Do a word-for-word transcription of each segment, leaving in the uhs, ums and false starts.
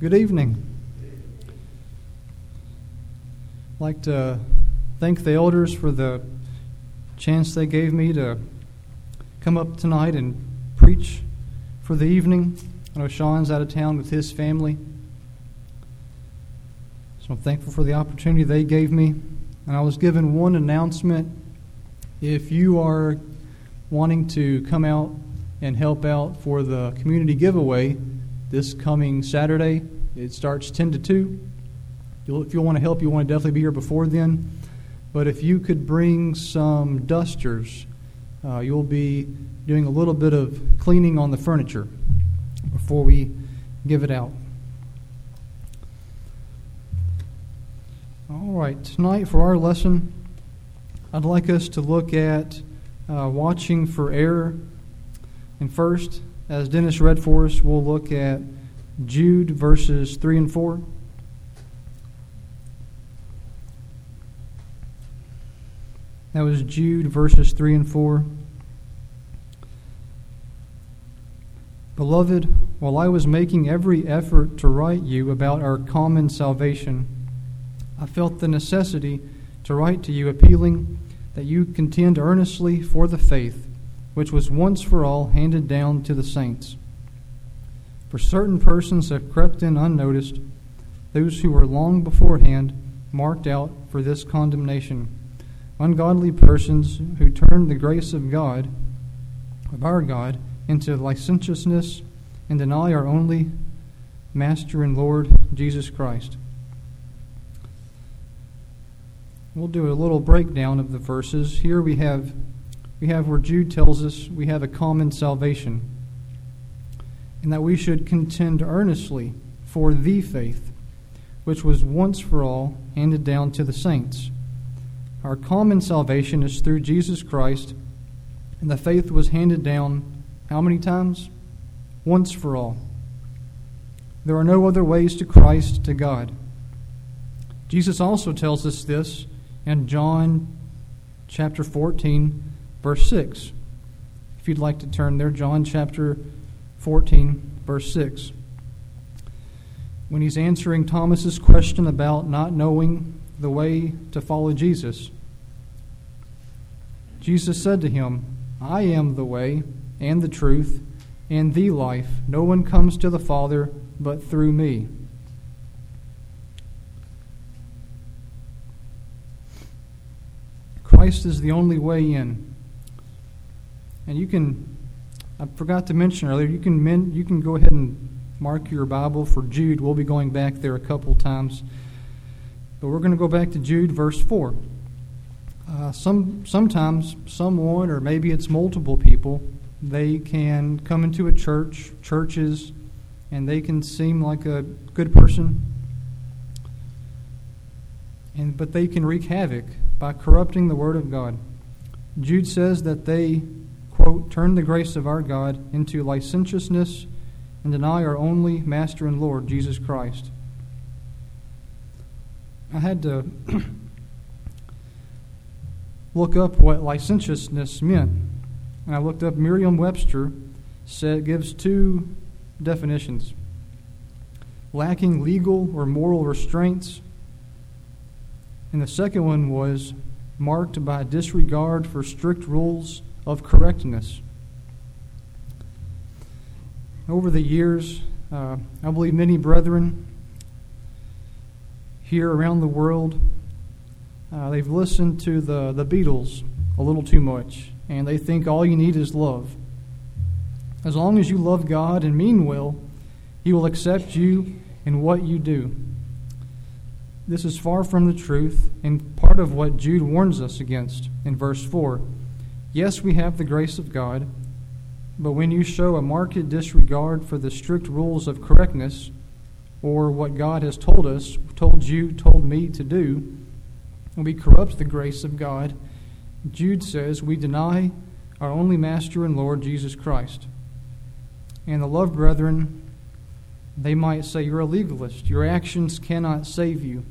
Good evening. I'd like to thank the elders for the chance they gave me to come up tonight and preach for the evening. I know Sean's out of town with his family, so I'm thankful for the opportunity they gave me. And I was given one announcement. If you are wanting to come out and help out for the community giveaway this coming Saturday, it starts ten to two. You'll, if you want to help, you want to definitely be here before then. But if you could bring some dusters, uh, you'll be doing a little bit of cleaning on the furniture before we give it out. All right, tonight for our lesson, I'd like us to look at uh, watching for error. And first, as Dennis read for us, we'll look at Jude verses three and four. That was Jude verses three and four. Beloved, while I was making every effort to write you about our common salvation, I felt the necessity to write to you appealing that you contend earnestly for the faith which was once for all handed down to the saints. For certain persons have crept in unnoticed, those who were long beforehand marked out for this condemnation, ungodly persons who turn the grace of God, of our God, into licentiousness and deny our only Master and Lord, Jesus Christ. We'll do a little breakdown of the verses. Here we have we have where Jude tells us we have a common salvation, and that we should contend earnestly for the faith, which was once for all handed down to the saints. Our common salvation is through Jesus Christ, and the faith was handed down how many times? Once for all. There are no other ways to Christ, to God. Jesus also tells us this in John chapter fourteen, verse six. If you'd like to turn there, John chapter fourteen, verse six. When he's answering Thomas's question about not knowing the way to follow Jesus, Jesus said to him, I am the way and the truth and the life. No one comes to the Father but through me. Christ is the only way in. And you can, I forgot to mention earlier, you can men, you can go ahead and mark your Bible for Jude. We'll be going back there a couple times. But we're going to go back to Jude verse four. Uh, some Sometimes someone, or maybe it's multiple people, they can come into a church, churches, and they can seem like a good person, and but they can wreak havoc by corrupting the Word of God. Jude says that they, quote, turn the grace of our God into licentiousness and deny our only Master and Lord, Jesus Christ. I had to look up what licentiousness meant. And I looked up Merriam-Webster, said gives two definitions. Lacking legal or moral restraints. And the second one was marked by disregard for strict rules of correctness. Over the years, uh, I believe many brethren here around the world, uh, they've listened to the, the Beatles a little too much, and they think all you need is love. As long as you love God and mean well, He will accept you in what you do. This is far from the truth, and part of what Jude warns us against in verse four. Yes, we have the grace of God, but when you show a marked disregard for the strict rules of correctness, or what God has told us, told you, told me to do, and we corrupt the grace of God, Jude says we deny our only Master and Lord, Jesus Christ. And the loved brethren, they might say, you're a legalist. Your actions cannot save you.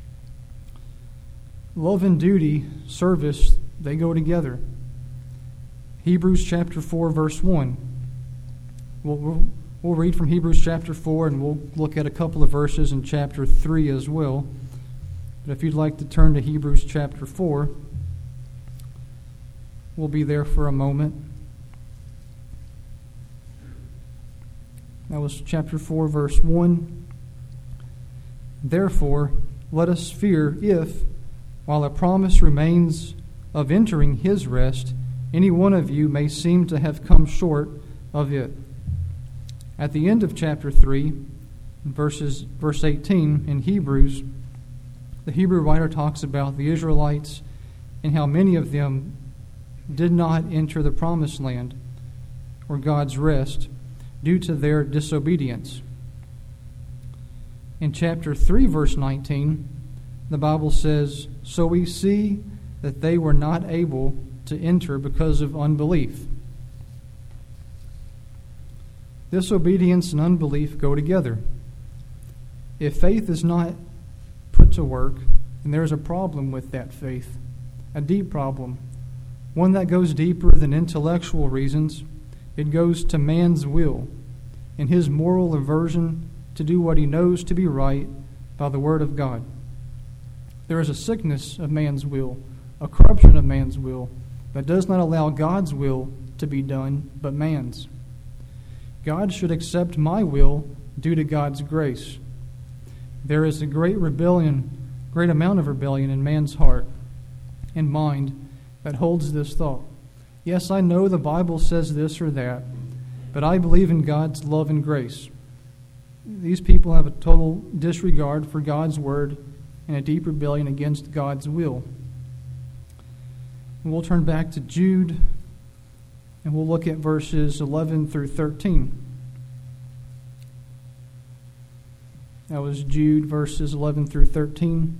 Love and duty, service, they go together. Hebrews chapter four, verse one. We'll, we'll, we'll read from Hebrews chapter four, and we'll look at a couple of verses in chapter three as well. But if you'd like to turn to Hebrews chapter four, we'll be there for a moment. That was chapter four, verse one. Therefore, let us fear if, while a promise remains of entering his rest, any one of you may seem to have come short of it. At the end of chapter three, verses, verse eighteen in Hebrews, the Hebrew writer talks about the Israelites and how many of them did not enter the promised land or God's rest due to their disobedience. In chapter three, verse nineteen, the Bible says, "So we see that they were not able to enter because of unbelief." Disobedience and unbelief go together. If faith is not put to work, then there is a problem with that faith, a deep problem, one that goes deeper than intellectual reasons. It goes to man's will and his moral aversion to do what he knows to be right by the Word of God. There is a sickness of man's will, a corruption of man's will, that does not allow God's will to be done, but man's. God should accept my will due to God's grace. There is a great rebellion, great amount of rebellion in man's heart and mind that holds this thought. Yes, I know the Bible says this or that, but I believe in God's love and grace. These people have a total disregard for God's word and a deep rebellion against God's will. And we'll turn back to Jude, and we'll look at verses eleven through thirteen. That was Jude, verses eleven through thirteen.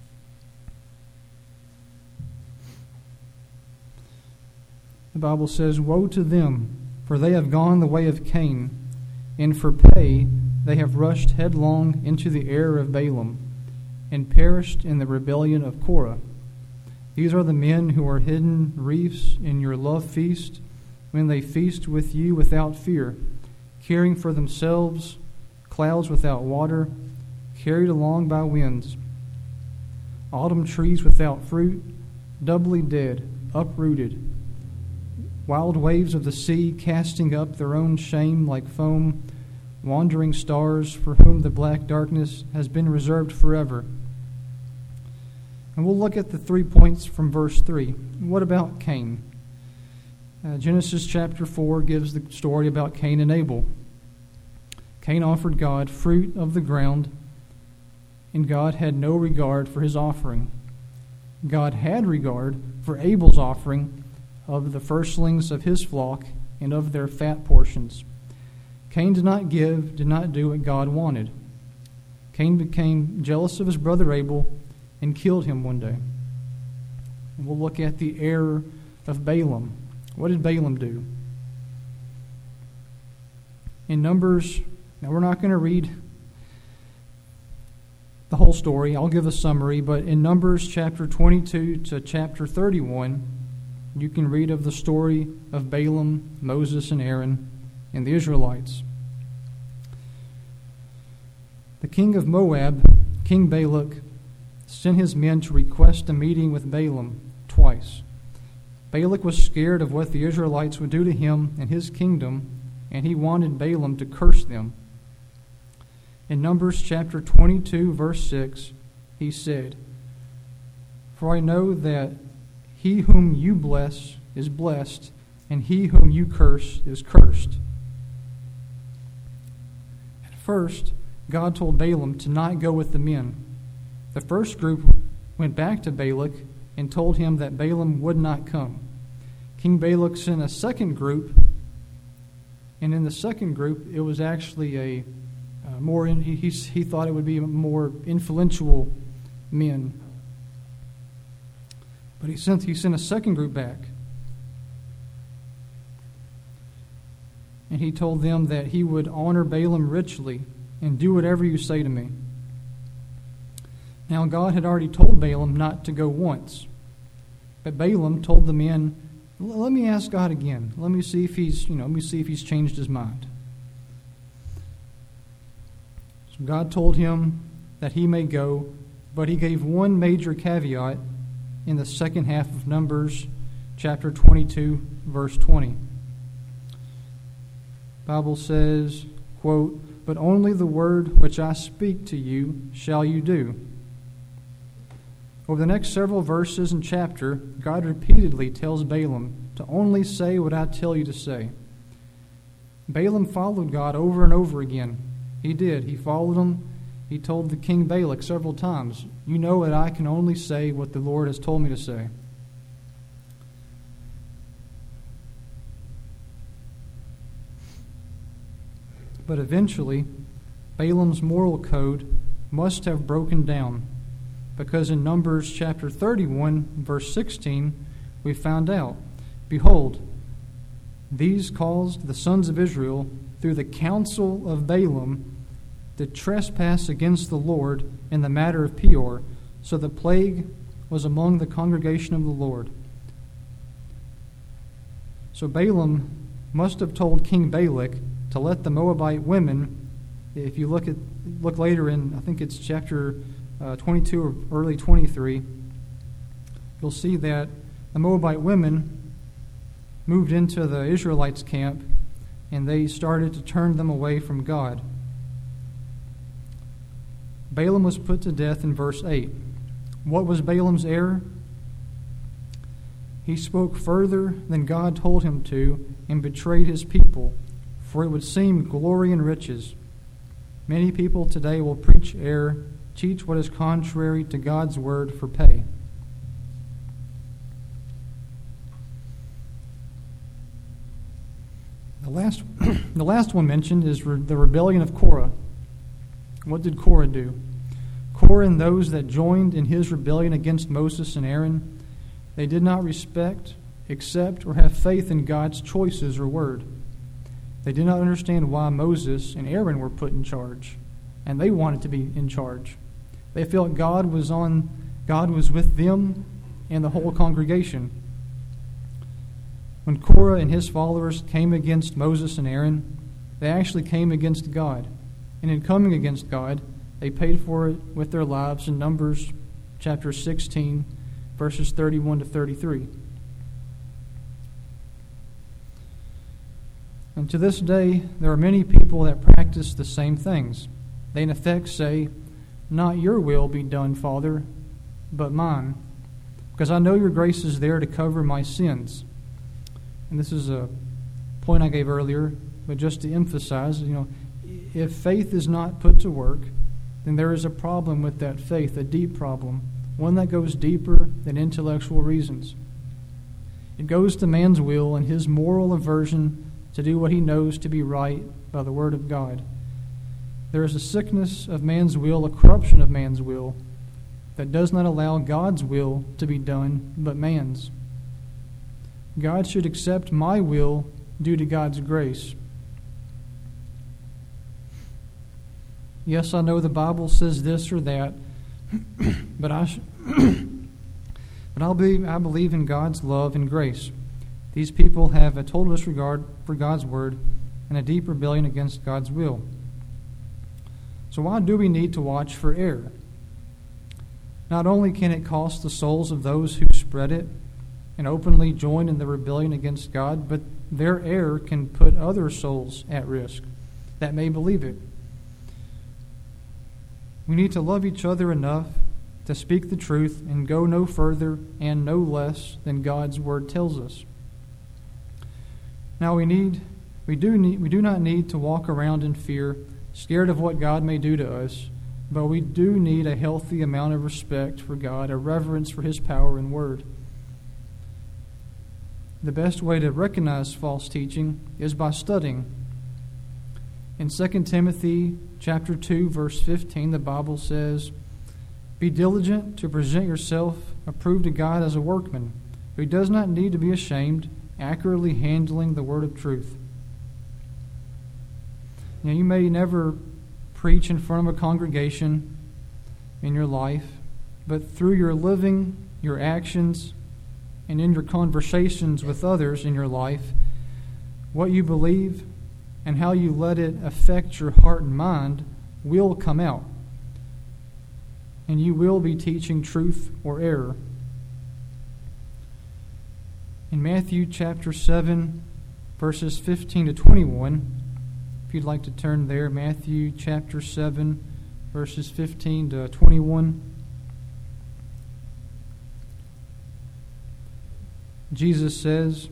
The Bible says, "Woe to them, for they have gone the way of Cain, and for pay they have rushed headlong into the error of Balaam, and perished in the rebellion of Korah. These are the men who are hidden reefs in your love feast, when they feast with you without fear, caring for themselves clouds without water, carried along by winds, autumn trees without fruit, doubly dead, uprooted, wild waves of the sea casting up their own shame like foam, wandering stars for whom the black darkness has been reserved forever." And we'll look at the three points from verse three. What about Cain? Uh, Genesis chapter four gives the story about Cain and Abel. Cain offered God fruit of the ground, and God had no regard for his offering. God had regard for Abel's offering of the firstlings of his flock and of their fat portions. Cain did not give, did not do what God wanted. Cain became jealous of his brother Abel and killed him one day. And we'll look at the error of Balaam. What did Balaam do? In Numbers, now we're not going to read the whole story. I'll give a summary, but in Numbers chapter twenty-two to chapter thirty-one, you can read of the story of Balaam, Moses, and Aaron, and the Israelites. The king of Moab, King Balak, sent his men to request a meeting with Balaam twice. Balak was scared of what the Israelites would do to him and his kingdom, and he wanted Balaam to curse them. In Numbers chapter twenty-two, verse six, he said, "For I know that he whom you bless is blessed, and he whom you curse is cursed." At first, God told Balaam to not go with the men. The first group went back to Balak and told him that Balaam would not come. King Balak sent a second group, and in the second group, it was actually a uh, more. In, he, he thought it would be more influential men. But he sent he sent a second group back, and he told them that he would honor Balaam richly and do whatever you say to me. Now God had already told Balaam not to go once, but Balaam told the men, "Let me ask God again. Let me see if he's you know let me see if he's changed his mind." So God told him that he may go, but he gave one major caveat in the second half of Numbers chapter twenty-two, verse twenty. The Bible says, quote, "But only the word which I speak to you shall you do." Over the next several verses and chapter, God repeatedly tells Balaam to only say what I tell you to say. Balaam followed God over and over again. He did. He followed him. He told the king Balak several times, "You know that I can only say what the Lord has told me to say." But eventually, Balaam's moral code must have broken down, because in Numbers chapter thirty-one, verse sixteen, we found out, "Behold, these caused the sons of Israel, through the counsel of Balaam, to trespass against the Lord in the matter of Peor, so the plague was among the congregation of the Lord." So Balaam must have told King Balak to let the Moabite women, if you look at look later in, I think it's chapter uh, twenty-two or early twenty-three, you'll see that the Moabite women moved into the Israelites' camp, and they started to turn them away from God. Balaam was put to death in verse eight. What was Balaam's error? He spoke further than God told him to and betrayed his people, for it would seem glory and riches. Many people today will preach error, teach what is contrary to God's word for pay. The last, the last one mentioned is re- the rebellion of Korah. What did Korah do? Korah and those that joined in his rebellion against Moses and Aaron, they did not respect, accept, or have faith in God's choices or word. They did not understand why Moses and Aaron were put in charge, and they wanted to be in charge. They felt God was on, God was with them and the whole congregation. When Korah and his followers came against Moses and Aaron, they actually came against God. And in coming against God, they paid for it with their lives in Numbers chapter sixteen, verses thirty-one to thirty-three. And to this day, there are many people that practice the same things. They in effect say, "Not your will be done, Father, but mine, because I know your grace is there to cover my sins." And this is a point I gave earlier, but just to emphasize, you know, if faith is not put to work, then there is a problem with that faith, a deep problem, one that goes deeper than intellectual reasons. It goes to man's will and his moral aversion to do what he knows to be right by the word of God. There is a sickness of man's will, a corruption of man's will, that does not allow God's will to be done, but man's. God should accept my will due to God's grace. Yes, I know the Bible says this or that, but I sh- but I'll be, I believe in God's love and grace. These people have a total disregard for God's word and a deep rebellion against God's will. So why do we need to watch for error? Not only can it cost the souls of those who spread it and openly join in the rebellion against God, but their error can put other souls at risk that may believe it. We need to love each other enough to speak the truth and go no further and no less than God's word tells us. Now we need, we do need, we do not need to walk around in fear, scared of what God may do to us, but we do need a healthy amount of respect for God, a reverence for His power and word. The best way to recognize false teaching is by studying. In Second Timothy chapter two, verse fifteen, the Bible says, "Be diligent to present yourself approved to God as a workman, who does not need to be ashamed, accurately handling the word of truth." Now, you may never preach in front of a congregation in your life, but through your living, your actions, and in your conversations with others in your life, what you believe and how you let it affect your heart and mind will come out. And you will be teaching truth or error. In Matthew chapter seven, verses fifteen to twenty-one, if you'd like to turn there, Matthew chapter seven, verses fifteen to twenty-one. Jesus says,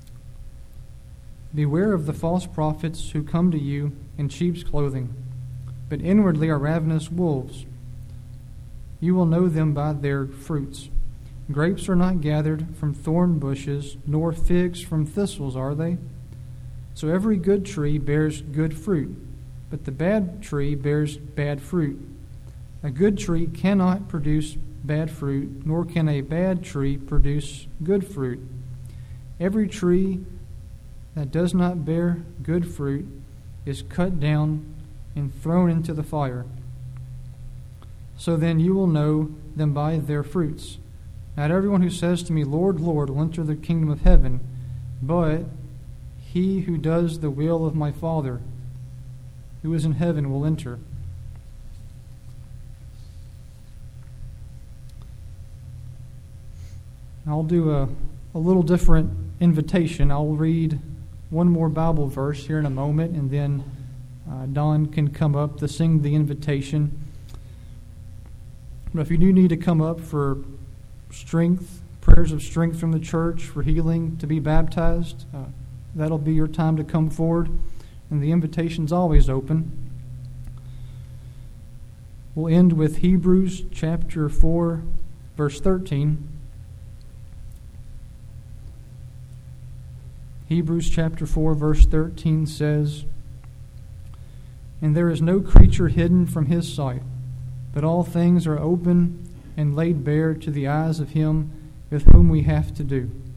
"Beware of the false prophets who come to you in sheep's clothing, but inwardly are ravenous wolves. You will know them by their fruits. Grapes are not gathered from thorn bushes, nor figs from thistles, are they? So every good tree bears good fruit, but the bad tree bears bad fruit. A good tree cannot produce bad fruit, nor can a bad tree produce good fruit. Every tree that does not bear good fruit is cut down and thrown into the fire. So then you will know them by their fruits. Not everyone who says to me, 'Lord, Lord,' will enter the kingdom of heaven, but he who does the will of my Father who is in heaven will enter." I'll do a, a little different invitation. I'll read one more Bible verse here in a moment, and then uh, Don can come up to sing the invitation. But if you do need to come up for strength, prayers of strength from the church, for healing, to be baptized, uh, that'll be your time to come forward, and the invitation's always open. We'll end with Hebrews chapter four, verse thirteen. Hebrews chapter four, verse thirteen says, "And there is no creature hidden from his sight, but all things are open and laid bare to the eyes of him with whom we have to do."